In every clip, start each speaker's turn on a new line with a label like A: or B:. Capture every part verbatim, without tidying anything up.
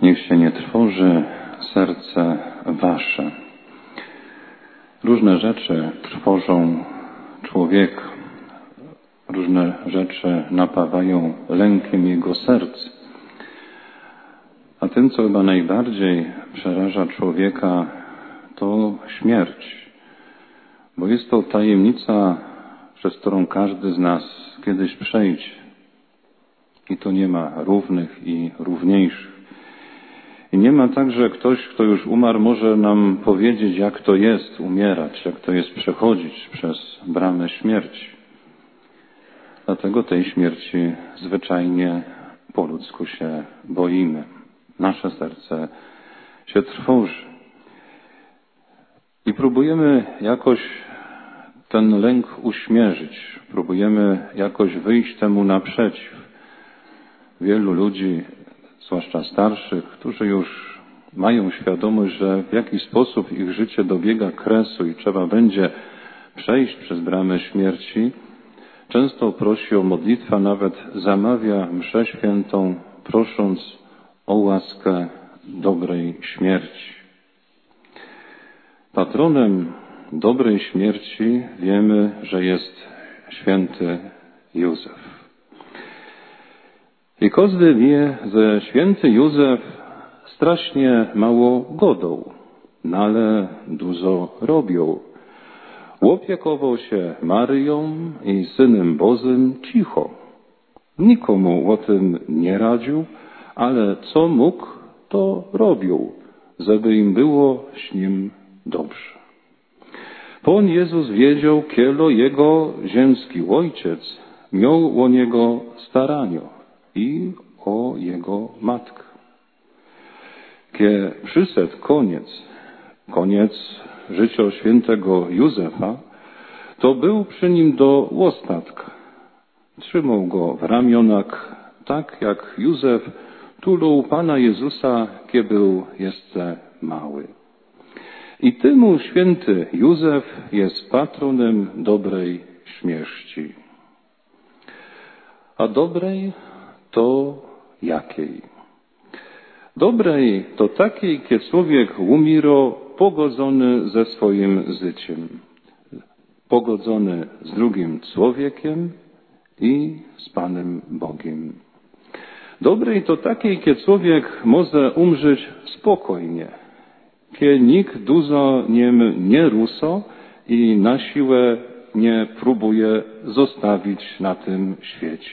A: Niech się nie trwoży serce wasze. Różne rzeczy trwożą człowieka. Różne rzeczy napawają lękiem jego serc. A tym, co chyba najbardziej przeraża człowieka, to śmierć. Bo jest to tajemnica, przez którą każdy z nas kiedyś przejdzie. I tu nie ma równych i równiejszych. I nie ma tak, że ktoś, kto już umarł, może nam powiedzieć, jak to jest umierać, jak to jest przechodzić przez bramę śmierci. Dlatego tej śmierci zwyczajnie po ludzku się boimy. Nasze serce się trwoży. I próbujemy jakoś ten lęk uśmierzyć. Próbujemy jakoś wyjść temu naprzeciw. Wielu ludzi, zwłaszcza starszych, którzy już mają świadomość, że w jakiś sposób ich życie dobiega kresu i trzeba będzie przejść przez bramę śmierci, często prosi o modlitwę, nawet zamawia mszę świętą, prosząc o łaskę dobrej śmierci. Patronem dobrej śmierci wiemy, że jest święty Józef. I każdy wie, że święty Józef strasznie mało godą, no ale dużo robił. Opiekował się Maryją i Synem Bożym cicho. Nikomu o tym nie radził, ale co mógł, to robił, żeby im było z nim dobrze. Pan Jezus wiedział, kielo jego ziemski ojciec miał o niego staranie i o jego matkę. Kie przyszedł koniec, koniec życia świętego Józefa, to był przy nim do ostatka. Trzymał go w ramionach, tak jak Józef tulął Pana Jezusa, kie był jeszcze mały. I temu święty Józef jest patronem dobrej śmierci. A dobrej to jakiej? Dobrej to takiej, kiedy człowiek umiera pogodzony ze swoim życiem. Pogodzony z drugim człowiekiem i z Panem Bogiem. Dobrej to takiej, kiedy człowiek może umrzeć spokojnie. Kiedy nikt dużo nim nie ruso i na siłę nie próbuje zostawić na tym świecie.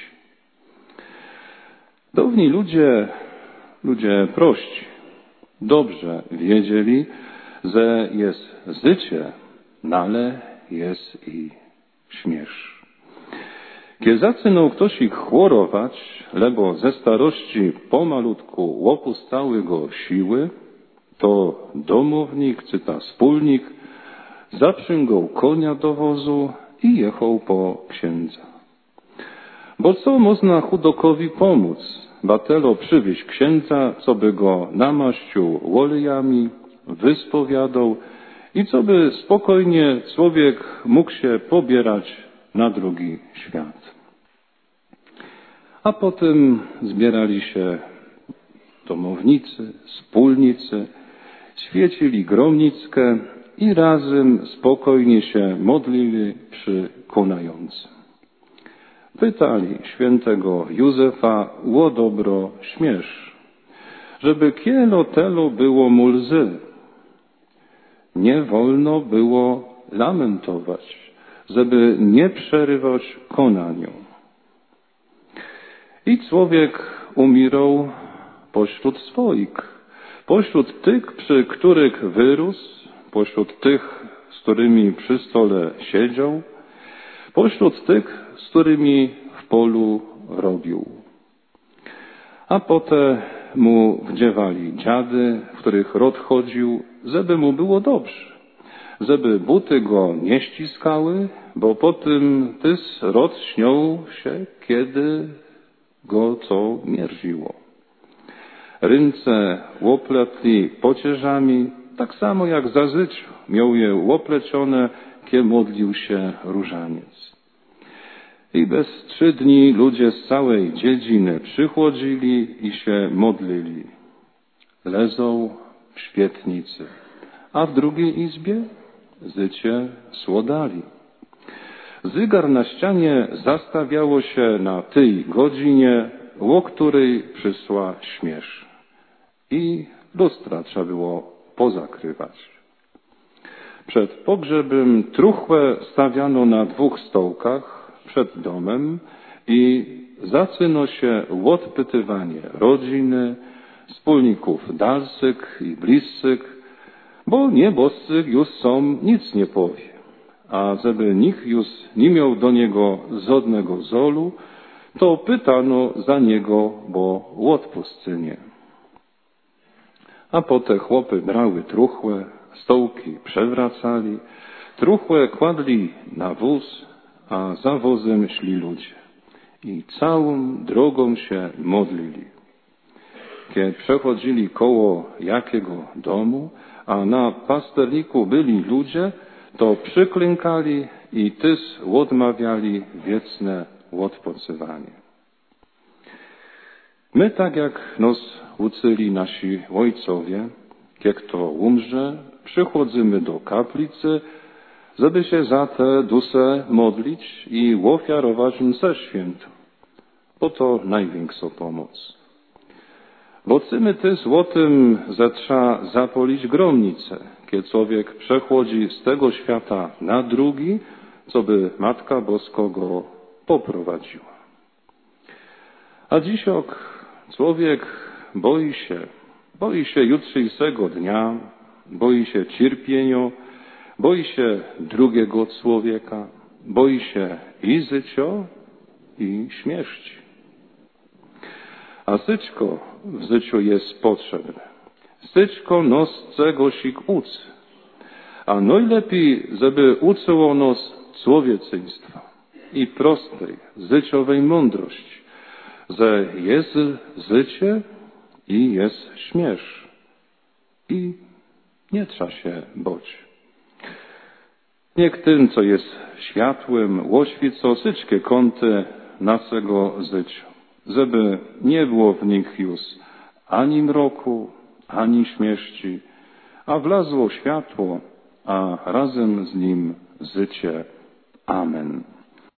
A: Dawni ludzie, ludzie prości, dobrze wiedzieli, że jest życie, no ale jest i śmierć. Kiedy zaczynał ktoś ich chorować, lebo ze starości pomalutku opustały go siły, to domownik czy ta wspólnik zaprzęgał konia do wozu i jechał po księdza. Bo co można chudokowi pomóc? Batelo przywieźć księdza, co by go namaścił olejami, wyspowiadał i co by spokojnie człowiek mógł się pobierać na drugi świat. A potem zbierali się domownicy, wspólnicy, świecili gromnickę i razem spokojnie się modlili przy konającym. Pytali świętego Józefa o dobro śmierz, żeby kielo telo było mu łzy. Nie wolno było lamentować, żeby nie przerywać konaniu. I człowiek umierał pośród swoich, pośród tych, przy których wyrósł, pośród tych, z którymi przy stole siedział, pośród tych, z którymi w polu robił. A potem mu wdziewali dziady, w których rod chodził, żeby mu było dobrze, żeby buty go nie ściskały, bo potem tys rod śnią się, kiedy go co mierziło. Ręce łopletli pocieżami, tak samo jak za życiu miał je łoplecione, kiedy modlił się różaniec. I bez trzy dni ludzie z całej dziedziny przychodzili i się modlili. lezą w świetnicy, a w drugiej izbie zycie słodali. Zygar na ścianie zastawiało się na tej godzinie, o której przysła śmierz. I lustra trzeba było pozakrywać. Przed pogrzebem truchłę stawiano na dwóch stołkach przed domem i zaczyno się odpytywanie rodziny, wspólników dalszych i bliscych, bo nieboscy już są nic nie powie. A żeby nikt już nie miał do niego żadnego zolu, to pytano za niego, bo odpuszczenie. A potem chłopy brały truchłę, stołki przewracali, truchłę kładli na wóz, a za wozem szli ludzie. I całą drogą się modlili. Kiedy przechodzili koło jakiego domu, a na pasterniku byli ludzie, to przyklękali i też odmawiali wieczne odpoczywanie. My, tak jak nas uczyli nasi ojcowie, jak kto umrze, przychodzimy do kaplicy, żeby się za te dusze modlić i ofiarować im ze święto. Bo to największa pomoc. Bo chcemy też o tym, że trzeba zapolić gromnicę, kiedy człowiek przechodzi z tego świata na drugi, co by Matka Boska go poprowadziła. A dzisiaj człowiek boi się, boi się jutrzejszego dnia, boi się cierpienia, boi się drugiego człowieka, boi się i życia, i śmierci. A żyćko w życiu jest potrzebne. Żyćko nos czegosik uczy. A najlepiej, żeby uczyło nas człowieczeństwa i prostej, życiowej mądrości, że jest życie i jest śmierć. I nie trzeba się bać. Niech tym, co jest światłem, oświeca wszystkie kąty naszego życia, żeby nie było w nich już ani mroku, ani śmierci, a wlazło światło, a razem z nim życie. Amen.